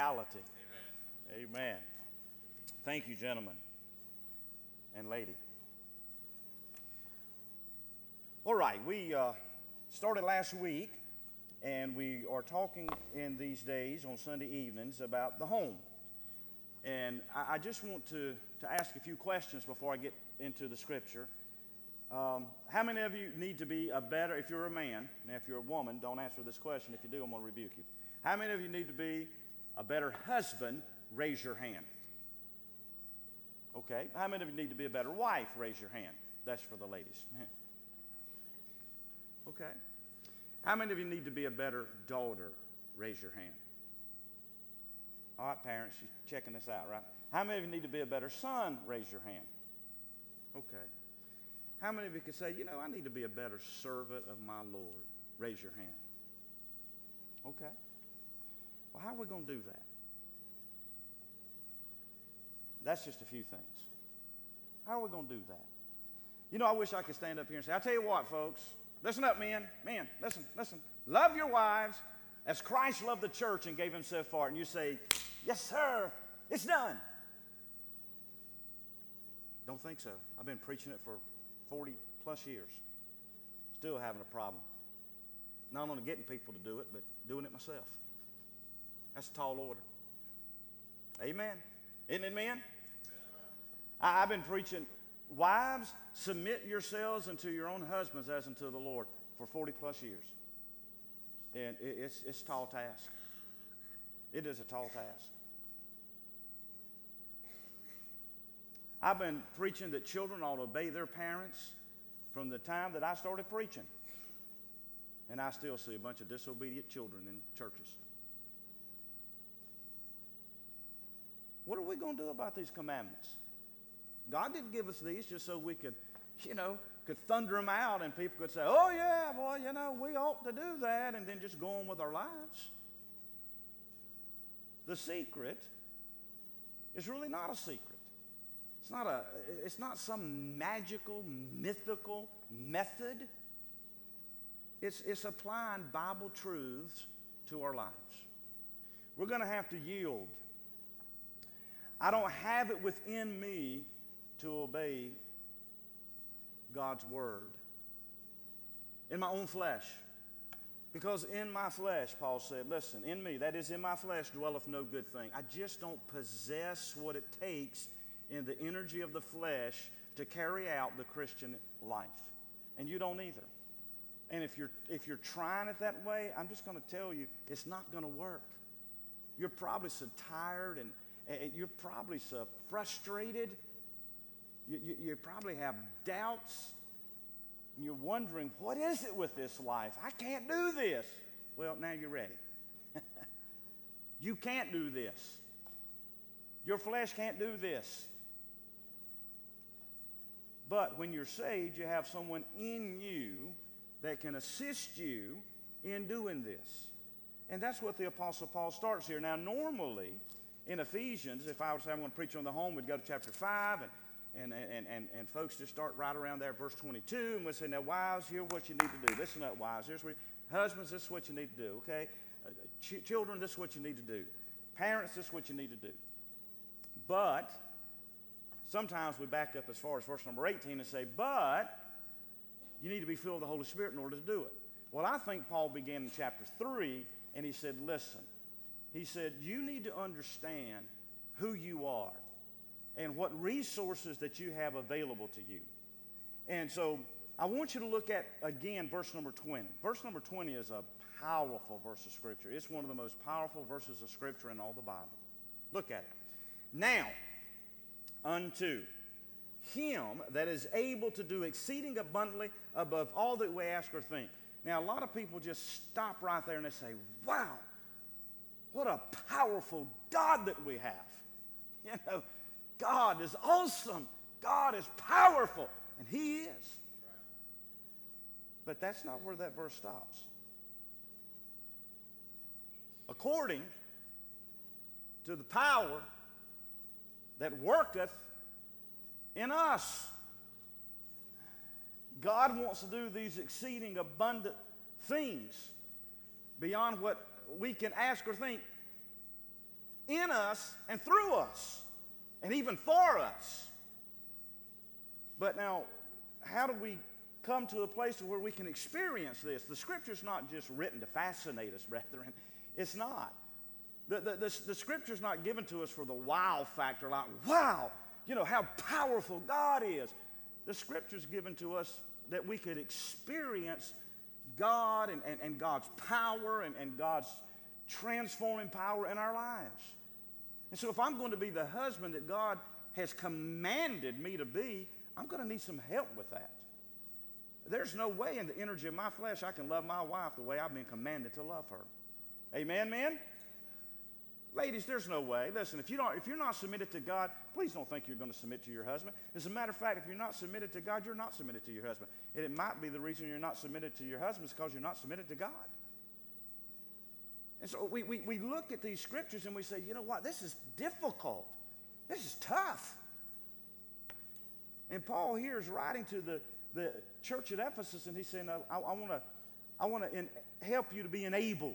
reality. Amen. Thank you, gentlemen and lady. All right, we started last week, and we are talking in these days on Sunday evenings about the home. And I just want to ask a few questions before I get into the scripture. How many of you need to be a better, if you're a man, now if you're a woman, don't answer this question. If you do, I'm going to rebuke you. How many of you need to be a better husband? Raise your hand. Okay. How many of you need to be a better wife? Raise your hand. That's for the ladies. Yeah. Okay. How many of you need to be a better daughter? Raise your hand. All right, parents, you're checking this out, right? How many of you need to be a better son? Raise your hand. Okay. How many of you could say, you know, I need to be a better servant of my Lord? Raise your hand. Okay. Well, how are we going to do that? That's just a few things. How are we going to do that? You know, I wish I could stand up here and say, I'll tell you what, folks. Listen up, men. Men, listen. Love your wives as Christ loved the church and gave himself for it. And you say, yes, sir, it's done. Don't think so. I've been preaching it for 40 plus years. Still having a problem. Not only getting people to do it, but doing it myself. That's a tall order. Amen. Isn't it, men? I've been preaching, wives, submit yourselves unto your own husbands as unto the Lord for 40 plus years. And it's a tall task. It is a tall task. I've been preaching that children ought to obey their parents from the time that I started preaching. And I still see a bunch of disobedient children in churches. What are we going to do about these commandments? God didn't give us these just so we could, could thunder them out and people could say, oh yeah, boy, we ought to do that, and then just go on with our lives. The secret is really not a secret. It's not some magical, mythical method. It's applying Bible truths to our lives. We're going to have to yield. I don't have it within me to obey God's word in my own flesh. Because in my flesh, Paul said, listen, in me, that is in my flesh, dwelleth no good thing. I just don't possess what it takes in the energy of the flesh to carry out the Christian life. And you don't either. And if you're trying it that way, I'm just going to tell you, it's not going to work. You're probably so tired and you're probably so frustrated. You probably have doubts. And you're wondering, what is it with this life? I can't do this. Well, now you're ready. You can't do this. Your flesh can't do this. But when you're saved, you have someone in you that can assist you in doing this. And that's what the Apostle Paul starts here. Now, normally, in Ephesians, if I was saying I'm going to preach on the home, we'd go to chapter 5, and folks just start right around there, verse 22, and we'd say, now, wives, here's what you need to do. Listen up, wives. Husbands, this is what you need to do, okay? Children, this is what you need to do. Parents, this is what you need to do. But sometimes we back up as far as verse number 18 and say, but you need to be filled with the Holy Spirit in order to do it. Well, I think Paul began in chapter 3, and he said, listen. He said, you need to understand who you are and what resources that you have available to you. And so I want you to look at, again, verse number 20. Verse number 20 is a powerful verse of Scripture. It's one of the most powerful verses of Scripture in all the Bible. Look at it. Now, unto him that is able to do exceeding abundantly above all that we ask or think. Now, a lot of people just stop right there and they say, wow, what a powerful God that we have. God is awesome. God is powerful. And he is. But that's not where that verse stops. According to the power that worketh in us. God wants to do these exceeding abundant things beyond what we can ask or think in us and through us, and even for us. But now, how do we come to a place where we can experience this? The Scripture's not just written to fascinate us, brethren. It's not. The Scripture's not given to us for the wow factor, like, wow, how powerful God is. The Scripture's given to us that we could experience God and God's power and God's transforming power in our lives. And so if I'm going to be the husband that God has commanded me to be, I'm going to need some help with that. There's no way in the energy of my flesh I can love my wife the way I've been commanded to love her. Amen, men? Ladies, there's no way. Listen, if you're not submitted to God, please don't think you're going to submit to your husband. As a matter of fact, if you're not submitted to God, you're not submitted to your husband. And it might be the reason you're not submitted to your husband is because you're not submitted to God. And so we look at these scriptures and we say, you know what, this is difficult. This is tough. And Paul here is writing to the church at Ephesus, and he's saying, I want to help you to be enabled.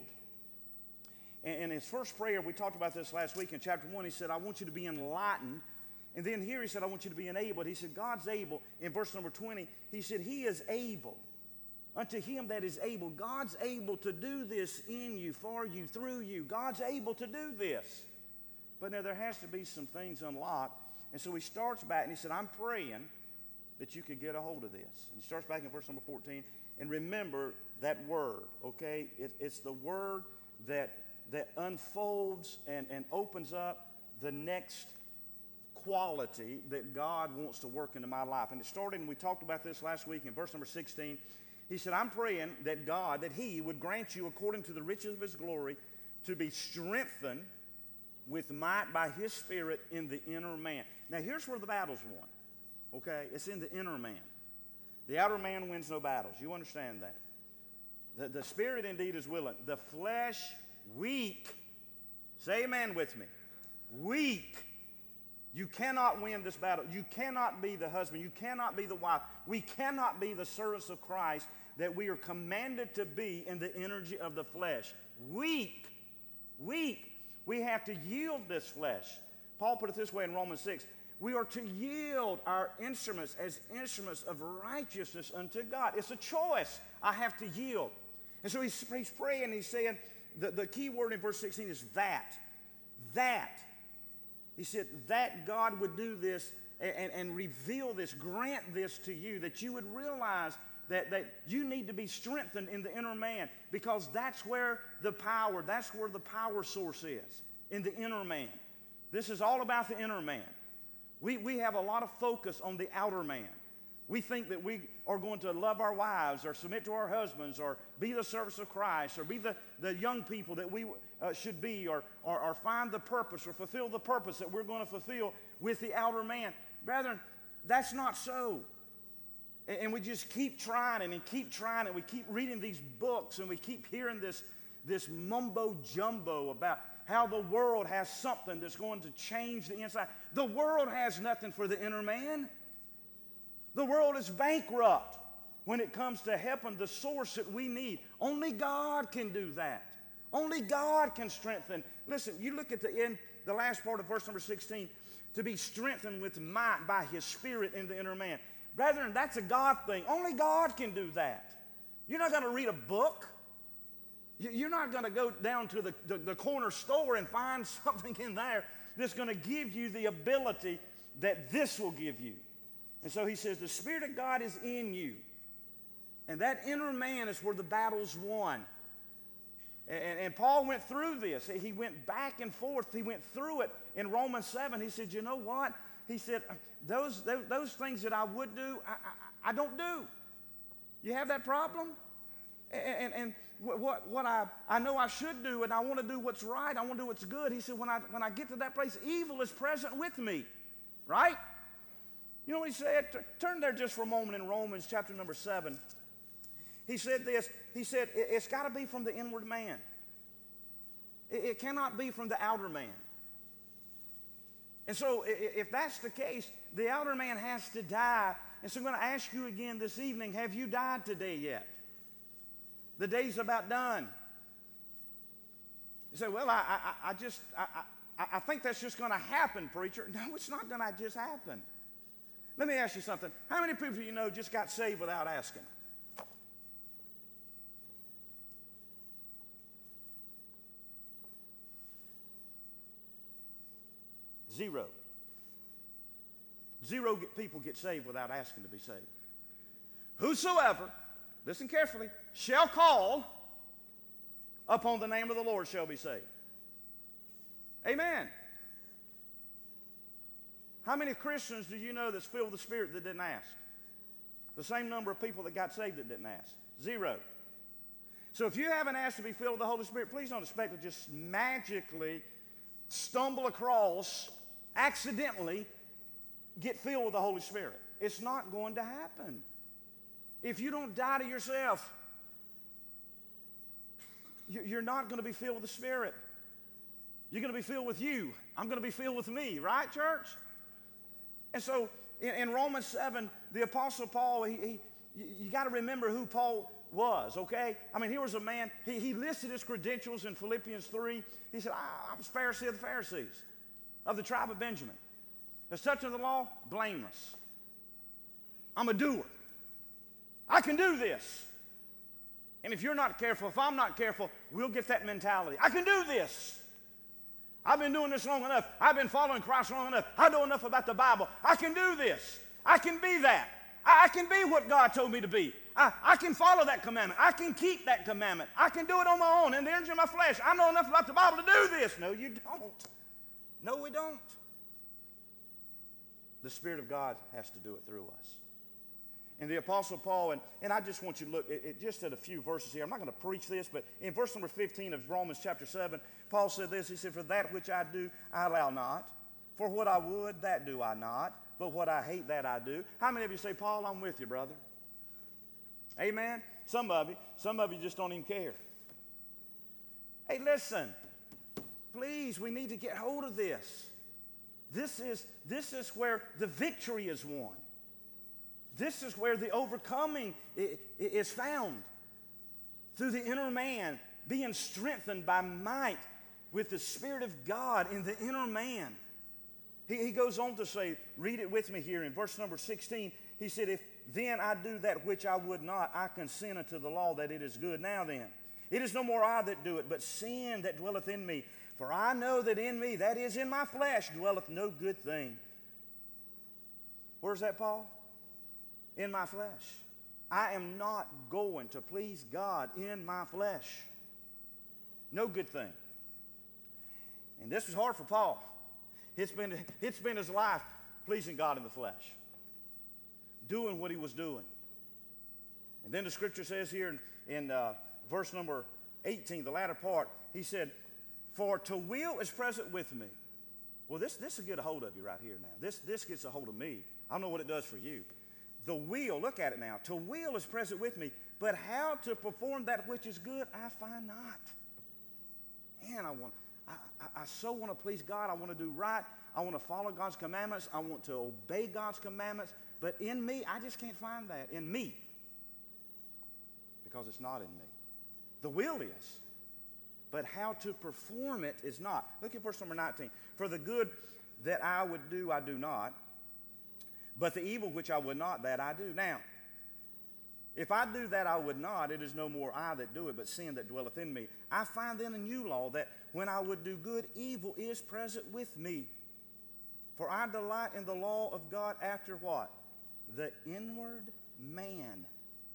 And his first prayer, we talked about this last week in chapter 1, he said, I want you to be enlightened. And then here he said, I want you to be enabled. He said, God's able. In verse number 20, he said, he is able. Unto him that is able. God's able to do this in you, for you, through you. God's able to do this. But now there has to be some things unlocked. And so he starts back and he said, I'm praying that you could get a hold of this. And he starts back in verse number 14. And remember that word, okay? It's the word that unfolds and opens up the next quality that God wants to work into my life. And it started, and we talked about this last week in verse number 16. He said, I'm praying that God, that he would grant you according to the riches of his glory to be strengthened with might by his Spirit in the inner man. Now here's where the battle's won, okay? It's in the inner man. The outer man wins no battles. You understand that? The Spirit indeed is willing. The flesh weak. Say amen with me. Weak. You cannot win this battle. You cannot be the husband. You cannot be the wife. We cannot be the servants of Christ that we are commanded to be in the energy of the flesh. Weak. Weak. We have to yield this flesh. Paul put it this way in Romans 6. We are to yield our instruments as instruments of righteousness unto God. It's a choice. I have to yield. And so he's praying, he's saying, the key word in verse 16 is that. That. He said that God would do this and reveal this, grant this to you, that you would realize that you need to be strengthened in the inner man, because that's where the power source is, in the inner man. This is all about the inner man. We have a lot of focus on the outer man. We think that we are going to love our wives or submit to our husbands or be the servants of Christ or be the young people that we should be or find the purpose or fulfill the purpose that we're going to fulfill with the outer man. Brethren, that's not so. And we just keep trying and keep trying, and we keep reading these books, and we keep hearing this mumbo jumbo about how the world has something that's going to change the inside. The world has nothing for the inner man. The world is bankrupt when it comes to helping the source that we need. Only God can do that. Only God can strengthen. Listen, you look at the last part of verse number 16, to be strengthened with might by his Spirit in the inner man. Brethren, that's a God thing. Only God can do that. You're not going to read a book. You're not going to go down to the corner store and find something in there that's going to give you the ability that this will give you. And so he says, the Spirit of God is in you. And that inner man is where the battle's won. And Paul went through this. He went back and forth. He went through it in Romans 7. He said, you know what? He said, those things that I would do, I don't do. You have that problem? And what I know I should do, and I want to do what's right, I want to do what's good. He said, when I get to that place, evil is present with me. Right? You know what he said? Turn there just for a moment in Romans chapter number 7. He said this. He said, it's got to be from the inward man. It cannot be from the outer man. And so if that's the case, the outer man has to die. And so I'm going to ask you again this evening, have you died today yet? The day's about done. You say, well, I think that's just going to happen, preacher. No, it's not going to just happen. Let me ask you something. How many people you know just got saved without asking? Zero. Zero people get saved without asking to be saved. Whosoever, listen carefully, shall call upon the name of the Lord shall be saved. Amen. How many Christians do you know that's filled with the Spirit that didn't ask? The same number of people that got saved that didn't ask. Zero. So if you haven't asked to be filled with the Holy Spirit, please don't expect to just magically stumble across, accidentally get filled with the Holy Spirit. It's not going to happen. If you don't die to yourself, you're not going to be filled with the Spirit. You're going to be filled with you. I'm going to be filled with me, right, church? And so in Romans 7, the Apostle Paul, you got to remember who Paul was, okay? I mean, here was a man, he listed his credentials in Philippians 3. He said, I was Pharisee of the Pharisees, of the tribe of Benjamin. As touching the law, blameless. I'm a doer. I can do this. And if you're not careful, if I'm not careful, we'll get that mentality. I can do this. I've been doing this long enough. I've been following Christ long enough. I know enough about the Bible. I can do this. I can be that. I can be what God told me to be. I can follow that commandment. I can keep that commandment. I can do it on my own in the energy of my flesh. I know enough about the Bible to do this. No, you don't. No, we don't. The Spirit of God has to do it through us. And the Apostle Paul, and I just want you to look just at a few verses here. I'm not going to preach this, but in verse number 15 of Romans chapter 7, Paul said this. He said, for that which I do, I allow not. For what I would, that do I not. But what I hate, that I do. How many of you say, Paul, I'm with you, brother? Amen? Some of you just don't even care. Hey, listen. Please, we need to get hold of this. This is where the victory is won. This is where the overcoming is found. Through the inner man being strengthened by might with the Spirit of God in the inner man. He goes on to say, read it with me here in verse number 16. He said, if then I do that which I would not, I consent unto the law that it is good. Now then, it is no more I that do it, but sin that dwelleth in me. For I know that in me, that is in my flesh, dwelleth no good thing. Where's that, Paul? In my flesh. I am not going to please God in my flesh. No good thing. And this was hard for Paul. It's been his life pleasing God in the flesh. Doing what he was doing. And then the scripture says here in verse number 18, the latter part, he said, for to will is present with me. Well, this will get a hold of you right here now. This gets a hold of me. I don't know what it does for you. The will, look at it now. To will is present with me, but how to perform that which is good, I find not. Man, I so want to please God. I want to do right. I want to follow God's commandments. I want to obey God's commandments. But in me, I just can't find that. In me. Because it's not in me. The will is. But how to perform it is not. Look at verse number 19. For the good that I would do, I do not. But the evil which I would not, that I do. Now, if I do that I would not, it is no more I that do it, but sin that dwelleth in me. I find then a new law, that when I would do good, evil is present with me. For I delight in the law of God after what? The inward man.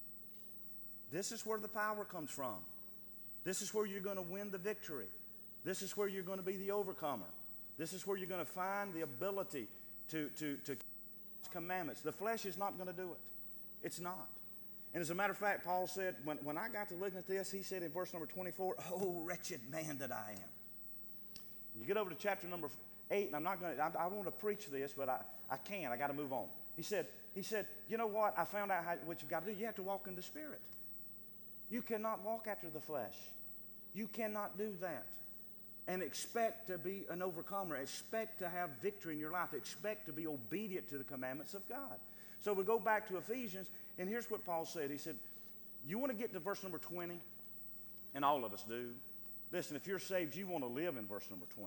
This is where the power comes from. This is where you're going to win the victory. This is where you're going to be the overcomer. This is where you're going to find the ability to commandments. The flesh is not going to do it. It's not. And as a matter of fact, Paul said, when I got to looking at this, he said in verse number 24, oh, wretched man that I am. You get over to chapter number 8, and I want to preach this, but I can't. I got to move on. He said, you know what? I found out what you've got to do. You have to walk in the Spirit. You cannot walk after the flesh. You cannot do that. And expect to be an overcomer. Expect to have victory in your life. Expect to be obedient to the commandments of God. So we go back to Ephesians, and here's what Paul said. He said, you want to get to verse number 20? And all of us do. Listen, if you're saved, you want to live in verse number 20.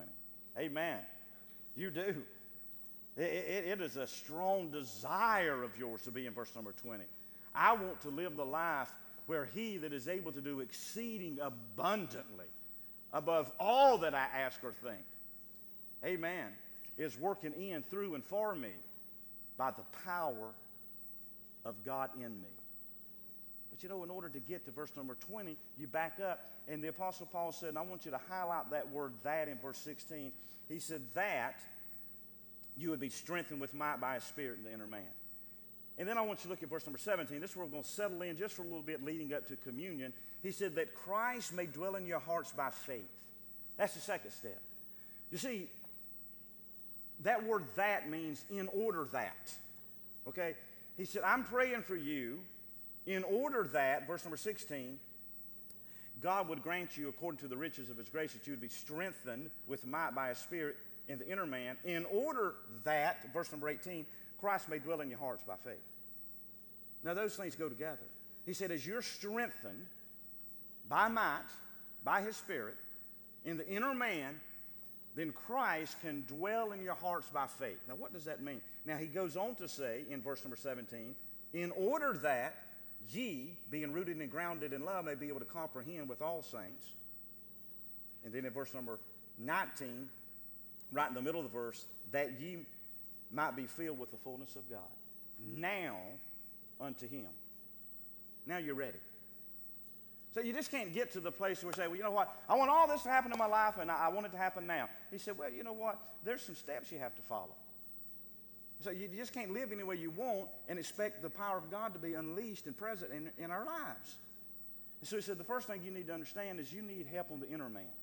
Amen. You do. It is a strong desire of yours to be in verse number 20. I want to live the life where he that is able to do exceeding abundantly above all that I ask or think, amen, is working in, through, and for me by the power of God in me. But you know, in order to get to verse number 20, you back up, and the Apostle Paul said, and I want you to highlight that word "that" in verse 16. He said, that you would be strengthened with might by his Spirit in the inner man. And then I want you to look at verse number 17. This is where we're going to settle in just for a little bit leading up to communion. He said that Christ may dwell in your hearts by faith. That's the second step. You see, that word "that" means in order that. Okay? He said, I'm praying for you in order that, verse number 16, God would grant you, according to the riches of his grace, that you would be strengthened with might by his Spirit in the inner man, in order that, verse number 18, Christ may dwell in your hearts by faith. Now, those things go together. He said, as you're strengthened by might, by his Spirit, in the inner man, then Christ can dwell in your hearts by faith. Now, what does that mean? Now, he goes on to say in verse number 17, in order that ye, being rooted and grounded in love, may be able to comprehend with all saints. And then in verse number 19, right in the middle of the verse, that ye might be filled with the fullness of God. Now unto him. Now you're ready. So you just can't get to the place where you say, well, you know what? I want all this to happen in my life, and I want it to happen now. He said, well, you know what? There's some steps you have to follow. So you just can't live any way you want and expect the power of God to be unleashed and present in our lives. And so he said, the first thing you need to understand is you need help on the inner man.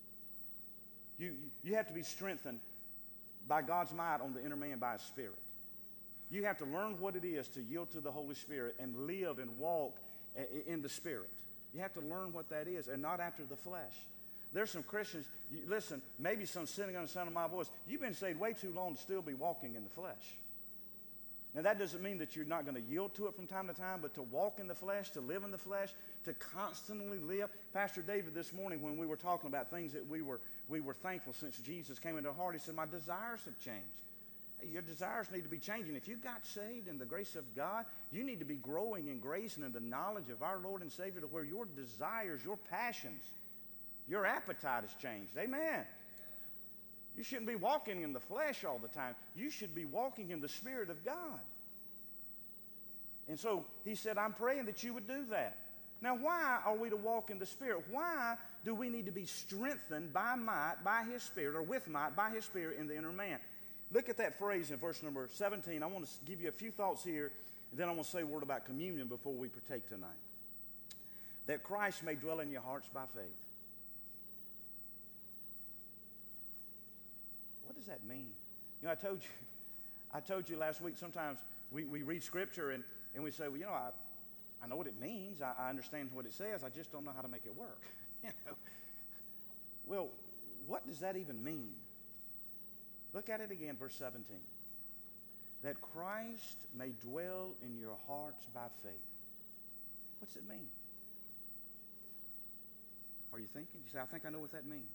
You have to be strengthened by God's might on the inner man by his Spirit. You have to learn what it is to yield to the Holy Spirit and live and walk in the Spirit. You have to learn what that is and not after the flesh. There's some Christians, listen, maybe some sitting on the sound of my voice, you've been saved way too long to still be walking in the flesh. Now, that doesn't mean that you're not going to yield to it from time to time, but to walk in the flesh, to live in the flesh, to constantly live. Pastor David this morning, when we were talking about things that we were thankful since Jesus came into our heart, he said, my desires have changed. Hey, your desires need to be changing. If you got saved in the grace of God, you need to be growing in grace and in the knowledge of our Lord and Savior to where your desires, your passions, your appetite has changed. Amen. You shouldn't be walking in the flesh all the time. You should be walking in the Spirit of God. And so he said, I'm praying that you would do that. Now, why are we to walk in the Spirit? Why do we need to be strengthened by might, by his Spirit, or with might, by his Spirit in the inner man? Look at that phrase in verse number 17. I want to give you a few thoughts here, and then I want to say a word about communion before we partake tonight. That Christ may dwell in your hearts by faith. What does that mean? You know, I told you last week, sometimes we read Scripture and we say, well, you know, I know what it means. I understand what it says. I just don't know how to make it work. You know? Well, what does that even mean? Look at it again, verse 17. That Christ may dwell in your hearts by faith. What's it mean? Are you thinking? You say, I think I know what that means.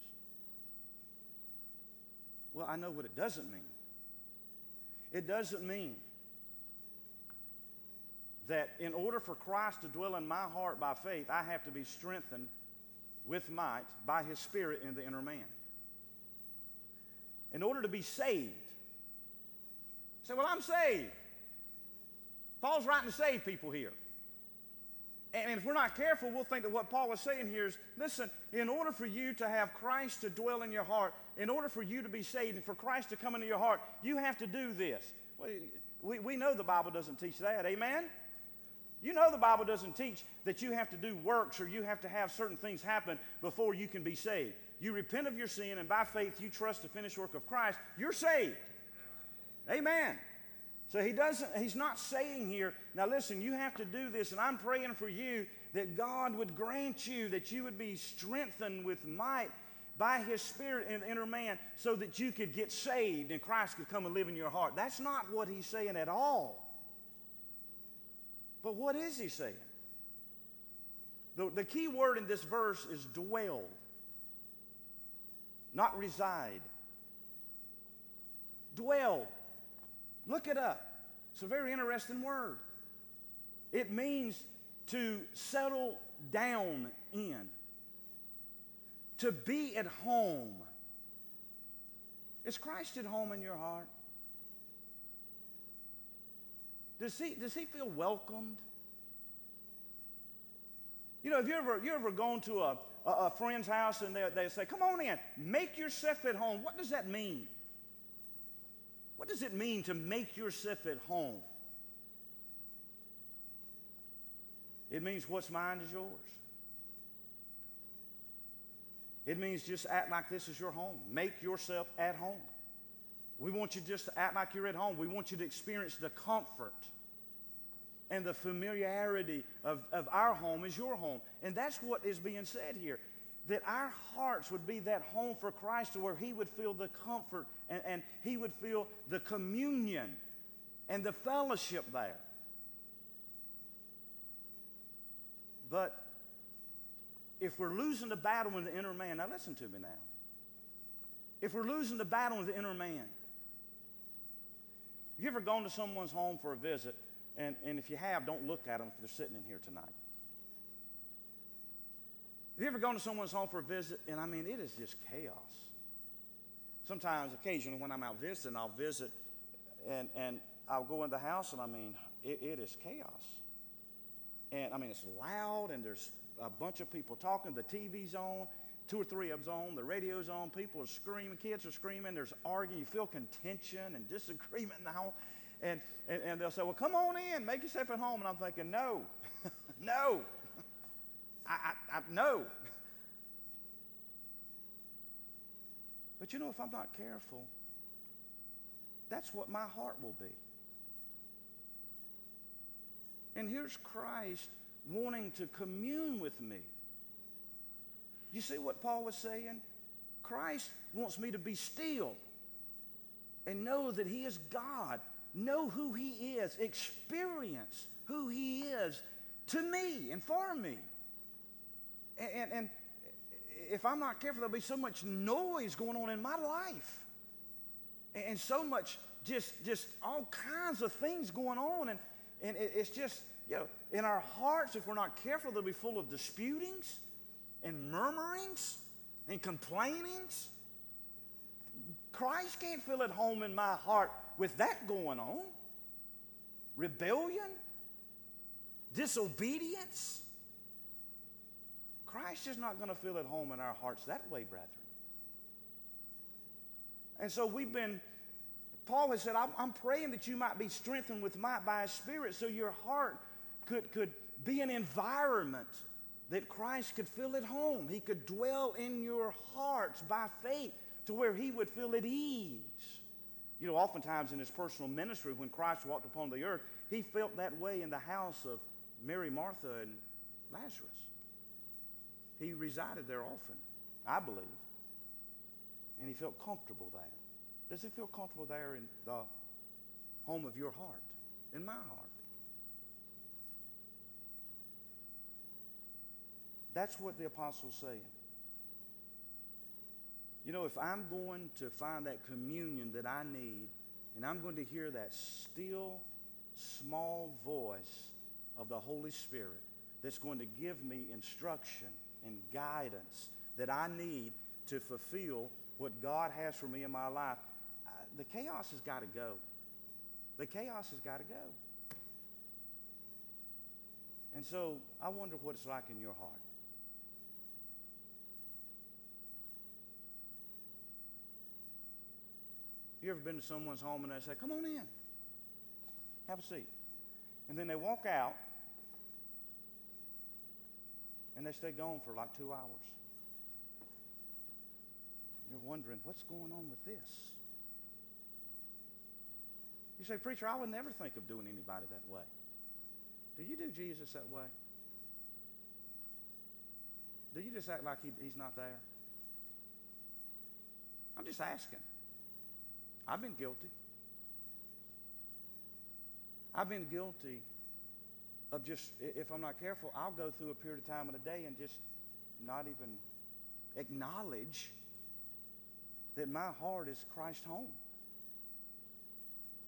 Well, I know what it doesn't mean. It doesn't mean that in order for Christ to dwell in my heart by faith, I have to be strengthened with might by his Spirit in the inner man. In order to be saved. You say, well, I'm saved. Paul's writing to save people here. And if we're not careful, we'll think that what Paul is saying here is, listen, in order for you to have Christ to dwell in your heart, in order for you to be saved and for Christ to come into your heart, you have to do this. We know the Bible doesn't teach that, amen? You know the Bible doesn't teach that you have to do works or you have to have certain things happen before you can be saved. You repent of your sin and by faith you trust the finished work of Christ, you're saved. Amen. So he's not saying here, now listen, you have to do this, and I'm praying for you that God would grant you that you would be strengthened with might by his Spirit in the inner man so that you could get saved and Christ could come and live in your heart. That's not what he's saying at all. But what is he saying? The key word in this verse is dwell, not reside. Dwell. Look it up. It's a very interesting word. It means to settle down in, to be at home. Is Christ at home in your heart? Does he feel welcomed? You know, have you ever gone to a friend's house and they say, come on in, make yourself at home? What does that mean? What does it mean to make yourself at home? It means what's mine is yours. It means just act like this is your home. Make yourself at home. We want you just to act like you're at home. We want you to experience the comfort and the familiarity of our home as your home. And that's what is being said here. That our hearts would be that home for Christ, to where he would feel the comfort and he would feel the communion and the fellowship there. But if we're losing the battle with the inner man, now listen to me now. If we're losing the battle with the inner man, have you ever gone to someone's home for a visit, and if you have, don't look at them if they're sitting in here tonight. Have you ever gone to someone's home for a visit, and I mean, it is just chaos. Sometimes, occasionally, when I'm out visiting, I'll visit, and I'll go in the house, and I mean, it is chaos. And I mean, it's loud, and there's a bunch of people talking, the TV's on, 2 or 3 of them's on, the radio's on, people are screaming, kids are screaming, there's arguing, you feel contention and disagreement in the home. And they'll say, well, come on in, make yourself at home. And I'm thinking, no, no, no. But you know, if I'm not careful, that's what my heart will be. And here's Christ wanting to commune with me. You see what Paul was saying? Christ wants me to be still and know that he is God. Know who he is. Experience who he is to me and for me. And if I'm not careful, there'll be so much noise going on in my life. And so much just all kinds of things going on. And it's just, you know, in our hearts, if we're not careful, they'll be full of disputings and murmurings and complainings. Christ can't feel at home in my heart with that going on. Rebellion, disobedience. Christ is not going to feel at home in our hearts that way, brethren. And so Paul has said, I'm praying that you might be strengthened with might by his Spirit, so your heart could be an environment that Christ could feel at home. He could dwell in your hearts by faith to where he would feel at ease. You know, oftentimes in his personal ministry, when Christ walked upon the earth, he felt that way in the house of Mary, Martha, and Lazarus. He resided there often, I believe, and he felt comfortable there. Does he feel comfortable there in the home of your heart, in my heart? That's what the apostle's saying. You know, if I'm going to find that communion that I need, and I'm going to hear that still, small voice of the Holy Spirit that's going to give me instruction and guidance that I need to fulfill what God has for me in my life, the chaos has got to go. The chaos has got to go. And so I wonder what it's like in your heart. You ever been to someone's home and they say, come on in, have a seat. And then they walk out and they stay gone for like 2 hours. You're wondering, what's going on with this? You say, preacher, I would never think of doing anybody that way. Do you do Jesus that way? Do you just act like he's not there? I'm just asking. I've been guilty. I've been guilty of just, if I'm not careful, I'll go through a period of time in a day and just not even acknowledge that my heart is Christ's home.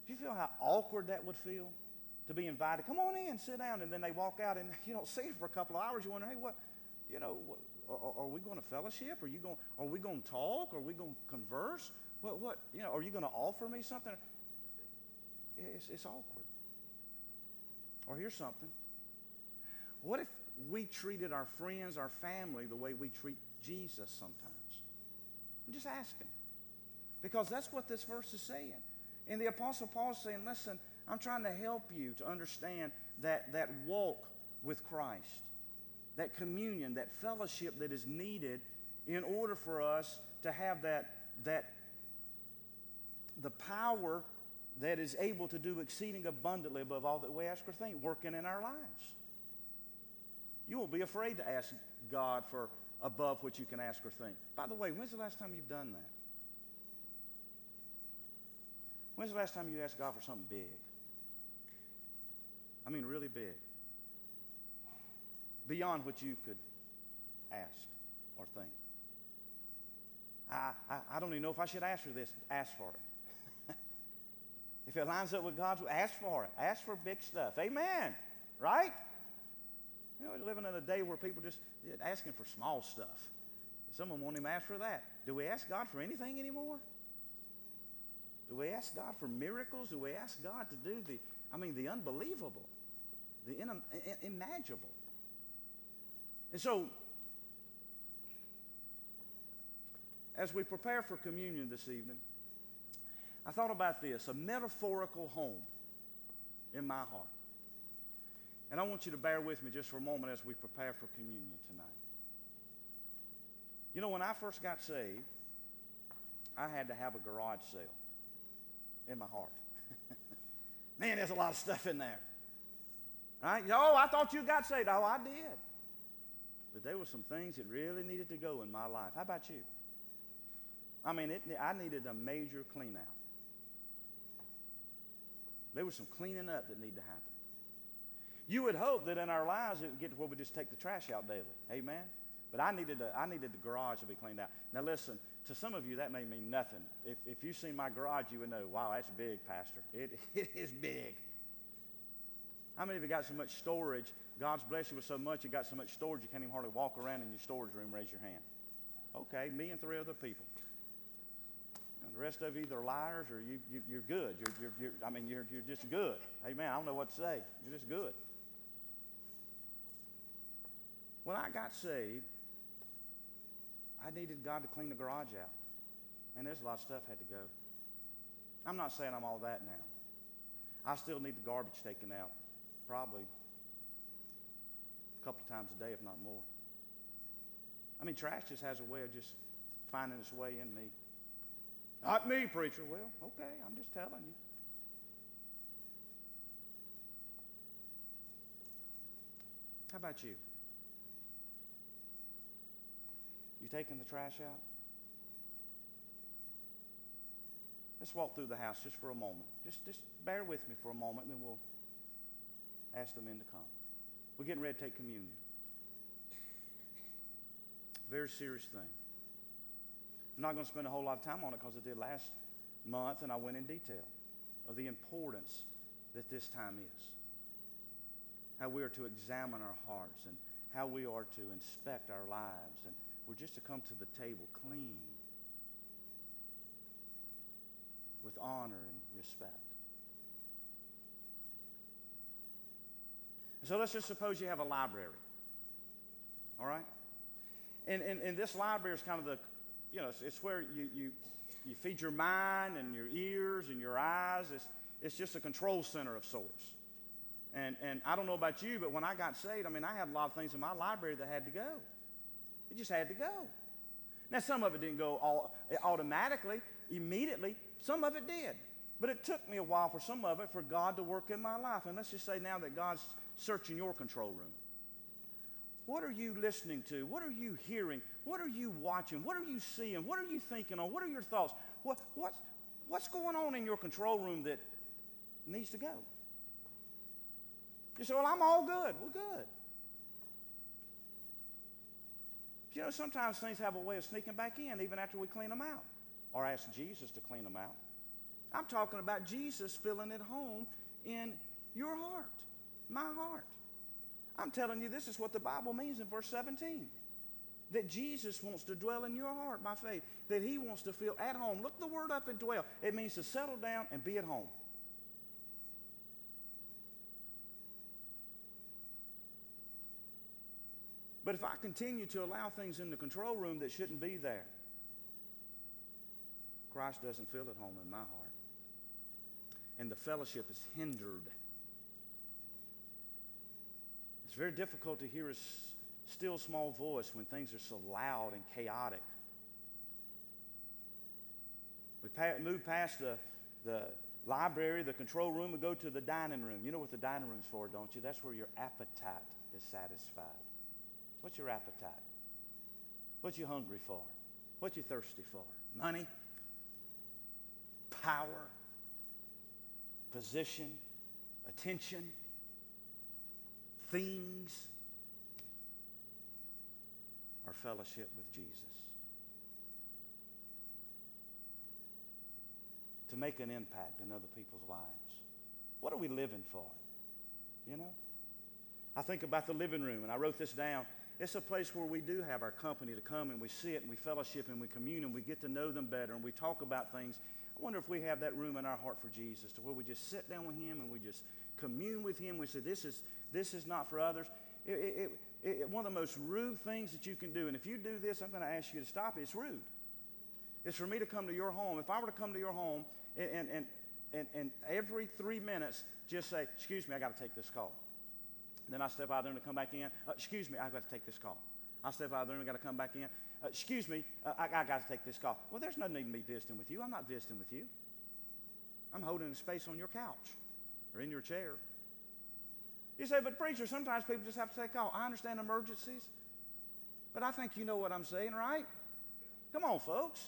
Do you feel how awkward that would feel? To be invited, come on in, sit down, and then they walk out and you don't see it for a couple of hours. You wonder, hey, what, are we going to fellowship? Are we going to talk? Are we going to converse? Are you going to offer me something? It's awkward. Or here's something. What if we treated our friends, our family, the way we treat Jesus sometimes? I'm just asking. Because that's what this verse is saying. And the Apostle Paul is saying, listen, I'm trying to help you to understand that walk with Christ, that communion, that fellowship that is needed in order for us to have the power that is able to do exceeding abundantly above all that we ask or think, working in our lives. You won't be afraid to ask God for above what you can ask or think. By the way, when's the last time you've done that? When's the last time you asked God for something big? I mean, really big. Beyond what you could ask or think. I don't even know if I should ask for this. Ask for it. If it lines up with God's will, ask for it. Ask for big stuff. Amen. Right? We're living in a day where people just asking for small stuff. Someone won't even ask for that. Do we ask God for anything anymore? Do we ask God for miracles? Do we ask God to do the unbelievable, the unimaginable? And so, as we prepare for communion this evening, I thought about this, a metaphorical home in my heart. And I want you to bear with me just for a moment as we prepare for communion tonight. You know, when I first got saved, I had to have a garage sale in my heart. Man, there's a lot of stuff in there. Right? Oh, I thought you got saved. Oh, I did. But there were some things that really needed to go in my life. How about you? I mean, I needed a major clean out. There was some cleaning up that needed to happen. You would hope that in our lives it would get to where we just take the trash out daily. Amen? But I needed the garage to be cleaned out. Now listen, to some of you that may mean nothing. If you've seen my garage, you would know, wow, that's big, Pastor. It is big. How many of you got so much storage? God's blessed you with so much, you got so much storage you can't even hardly walk around in your storage room. Raise your hand. Okay, me and 3 other people. And the rest of you either liars or you're good. You're just good. Amen. I don't know what to say. You're just good. When I got saved, I needed God to clean the garage out. And there's a lot of stuff had to go. I'm not saying I'm all that now. I still need the garbage taken out probably a couple of times a day, if not more. I mean, trash just has a way of just finding its way in me. Not me, preacher. Well, okay, I'm just telling you. How about you? You taking the trash out? Let's walk through the house just for a moment. Just bear with me for a moment, and then we'll ask the men to come. We're getting ready to take communion. Very serious thing. I'm not going to spend a whole lot of time on it because I did last month, and I went in detail of the importance that this time is. How we are to examine our hearts and how we are to inspect our lives. And we're just to come to the table clean with honor and respect. So let's just suppose you have a library. All right? And this library is kind of the, it's where you feed your mind and your ears and your eyes. It's just a control center of sorts. And I don't know about you, but when I got saved, I had a lot of things in my library that had to go. It just had to go. Now, some of it didn't go automatically, immediately. Some of it did. But it took me a while for some of it for God to work in my life. And let's just say now that God's searching your control room. What are you listening to? What are you hearing? What are you watching? What are you seeing? What are you thinking on? What are your thoughts? What's going on in your control room that needs to go? You say, well, I'm all good. Well, good. Sometimes things have a way of sneaking back in even after we clean them out or ask Jesus to clean them out. I'm talking about Jesus filling at home in your heart, my heart. I'm telling you, this is what the Bible means in verse 17. That Jesus wants to dwell in your heart by faith. That he wants to feel at home. Look the word up and dwell. It means to settle down and be at home. But if I continue to allow things in the control room that shouldn't be there, Christ doesn't feel at home in my heart. And the fellowship is hindered. It's very difficult to hear his still small voice when things are so loud and chaotic. We move past the library, the control room, and go to the dining room. You know what the dining room's for, don't you? That's where your appetite is satisfied. What's your appetite? What you hungry for? What you thirsty for? Money? Power? Position? Attention? Things? Or fellowship with Jesus? To make an impact in other people's lives. What are we living for? You know? I think about the living room, and I wrote this down. It's a place where we do have our company to come, and we sit, and we fellowship, and we commune, and we get to know them better, and we talk about things. I wonder if we have that room in our heart for Jesus, to where we just sit down with him, and we just commune with him. We say, this is not for others. One of the most rude things that you can do, and if you do this, I'm going to ask you to stop it. It's rude. It's for me to come to your home. If I were to come to your home and every 3 minutes just say, excuse me, I got to take this call. Then I step out there and come back in. Excuse me, I've got to take this call. I step out there and got to come back in. Excuse me, I got to take this call. Well, there's no need in me visiting with you. I'm not visiting with you. I'm holding a space on your couch or in your chair. You say, but preacher, sometimes people just have to take a call. I understand emergencies, but I think you know what I'm saying, right? Come on, folks.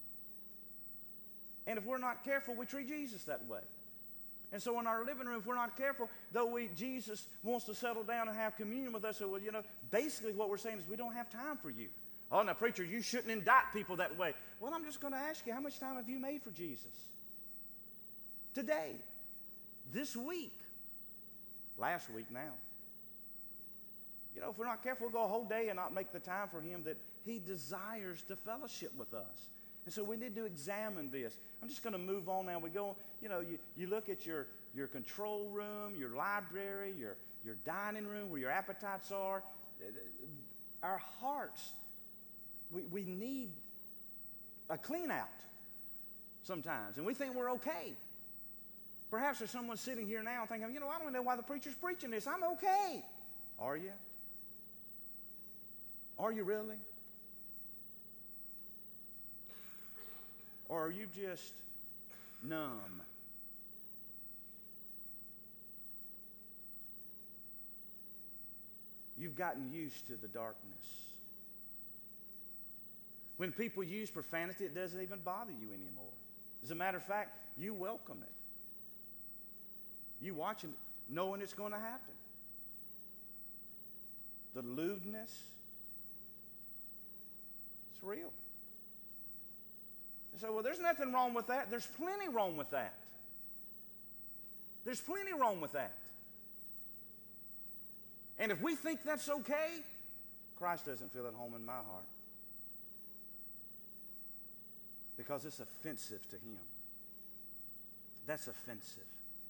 And if we're not careful, we treat Jesus that way. And so in our living room, if we're not careful, though Jesus wants to settle down and have communion with us, so, well, you know, basically what we're saying is we don't have time for you. Oh, now, preacher, you shouldn't indict people that way. Well, I'm just going to ask you, how much time have you made for Jesus? Today, this week, last week now. You know, if we're not careful, we'll go a whole day and not make the time for him that he desires to fellowship with us. And so we need to examine this. I'm just going to move on now. We go, you know, you look at your control room, your library, your dining room, where your appetites are. Our hearts, we need a clean out sometimes. And we think we're okay. Perhaps there's someone sitting here now thinking, you know, I don't know why the preacher's preaching this. I'm okay. Are you? Are you really? Or are you just numb? You've gotten used to the darkness. When people use profanity, it doesn't even bother you anymore. As a matter of fact, you welcome it. You watch it knowing it's going to happen. The lewdness, it's real. So, well, there's nothing wrong with that. There's plenty wrong with that. There's plenty wrong with that. And if we think that's okay, Christ doesn't feel at home in my heart. Because it's offensive to him. That's offensive.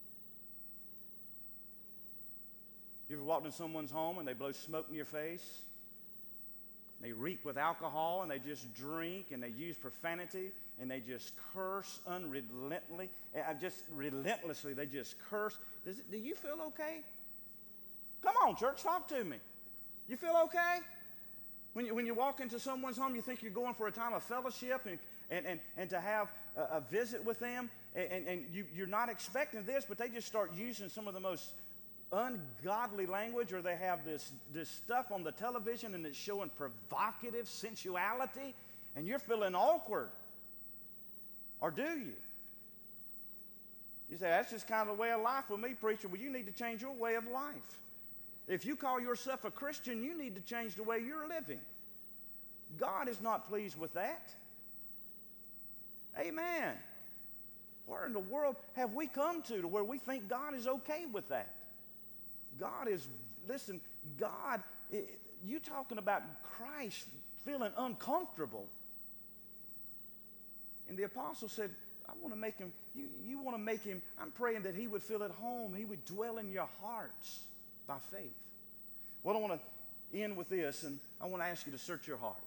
You ever walked in someone's home and they blow smoke in your face? They reek with alcohol and they just drink and they use profanity and they just curse unrelentingly. Just relentlessly, they just curse. Do you feel okay? Come on, church, talk to me. You feel okay? When you walk into someone's home, you think you're going for a time of fellowship and to have a visit with them, and you're not expecting this, but they just start using some of the most ungodly language, or they have this stuff on the television and it's showing provocative sensuality, and you're feeling awkward. Or do you? You say, that's just kind of the way of life with me, preacher. Well, you need to change your way of life. If you call yourself a Christian, you need to change the way you're living. God is not pleased with that. Amen. We're in the world have we come to where we think God is okay with that? God is, listen, God, you talking about Christ feeling uncomfortable. And the apostle said, I want to make him, you want to make him, I'm praying that he would feel at home. He would dwell in your hearts by faith. Well, I want to end with this, and I want to ask you to search your heart.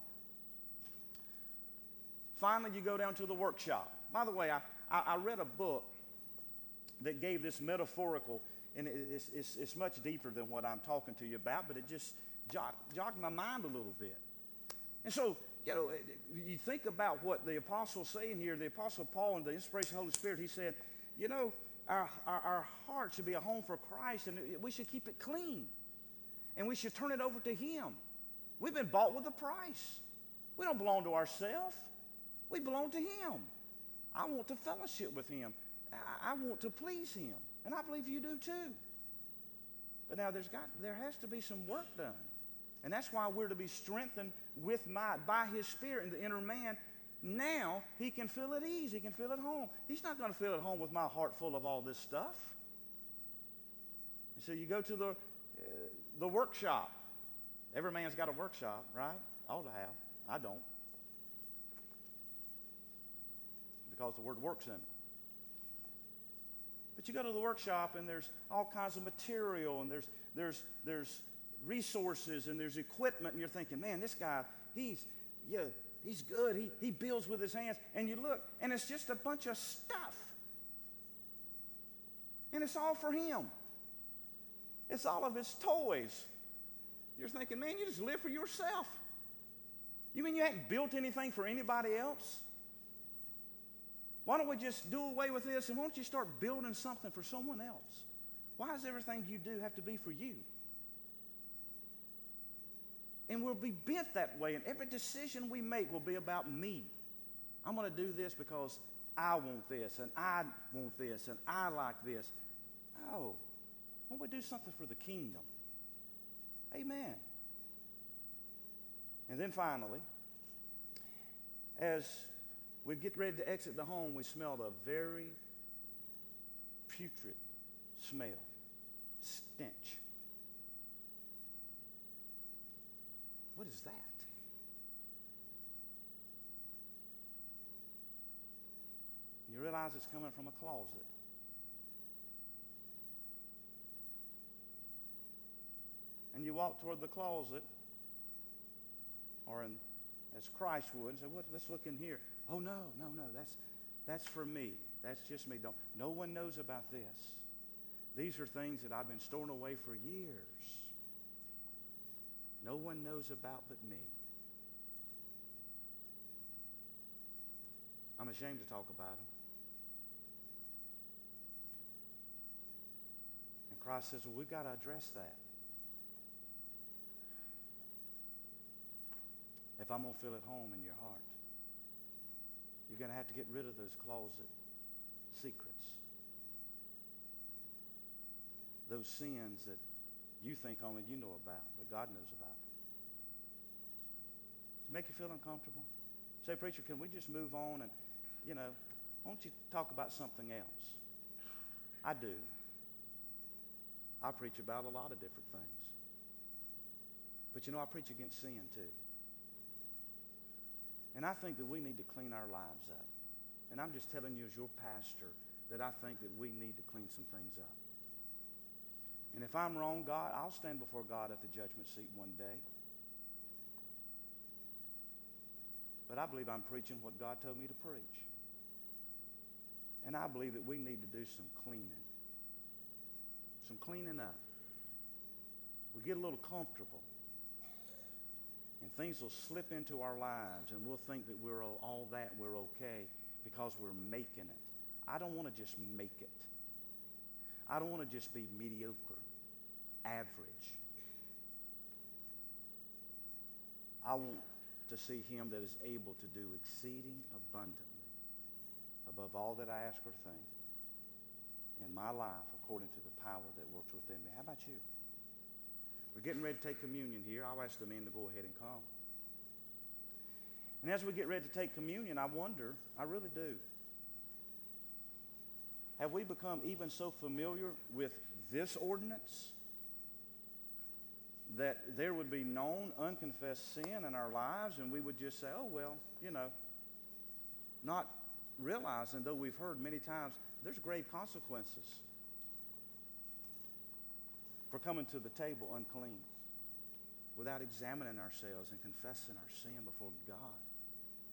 Finally, you go down to the workshop. By the way, I read a book that gave this metaphorical, and it's much deeper than what I'm talking to you about, but it just jogged my mind a little bit. And so, you know, you think about what the apostle's saying here, the apostle Paul and the inspiration of the Holy Spirit, he said, you know, our heart should be a home for Christ, and we should keep it clean. And we should turn it over to him. We've been bought with a price. We don't belong to ourselves. We belong to him. I want to fellowship with him. I want to please him. And I believe you do too. But now there has to be some work done. And that's why we're to be strengthened by his Spirit in the inner man. Now he can feel at ease. He can feel at home. He's not going to feel at home with my heart full of all this stuff. And so you go to the workshop. Every man's got a workshop, right? Ought to have. I don't. Because the word works in it. But you go to the workshop and there's all kinds of material and there's resources and there's equipment, and you're thinking, man, this guy, he's good. He builds with his hands. And you look, and it's just a bunch of stuff. And it's all for him. It's all of his toys. You're thinking, man, you just live for yourself. You mean you haven't built anything for anybody else? Why don't we just do away with this, and why don't you start building something for someone else? Why does everything you do have to be for you? And we'll be bent that way, and every decision we make will be about me. I'm going to do this because I want this, and I want this, and I like this. Oh, why don't we do something for the kingdom? Amen. And then finally, as we get ready to exit the home, we smelled a very putrid smell, stench. What is that? You realize it's coming from a closet. And you walk toward the closet, or as Christ would, and say, let's look in here. Oh, no, that's for me. That's just me. No one knows about this. These are things that I've been storing away for years. No one knows about but me. I'm ashamed to talk about them. And Christ says, well, we've got to address that. If I'm going to feel at home in your heart, you're going to have to get rid of those closet secrets. Those sins that you think only you know about, but God knows about them. Does it make you feel uncomfortable? Say, preacher, can we just move on and, why don't you talk about something else? I do. I preach about a lot of different things. But I preach against sin too. And I think that we need to clean our lives up. And I'm just telling you as your pastor that I think that we need to clean some things up. And if I'm wrong, God, I'll stand before God at the judgment seat one day. But I believe I'm preaching what God told me to preach. And I believe that we need to do some cleaning. Some cleaning up. We get a little comfortable. And things will slip into our lives, and we'll think that we're all that and we're okay because we're making it. I don't want to just make it. I don't want to just be mediocre, average. I want to see him that is able to do exceeding abundantly above all that I ask or think in my life according to the power that works within me. How about you? We're getting ready to take communion here. I'll ask the men to go ahead and come. And as we get ready to take communion, I wonder, I really do, Have we become even so familiar with this ordinance that there would be known unconfessed sin in our lives, and we would just say, oh, well, not realizing, though we've heard many times, there's grave consequences for coming to the table unclean without examining ourselves and confessing our sin before God.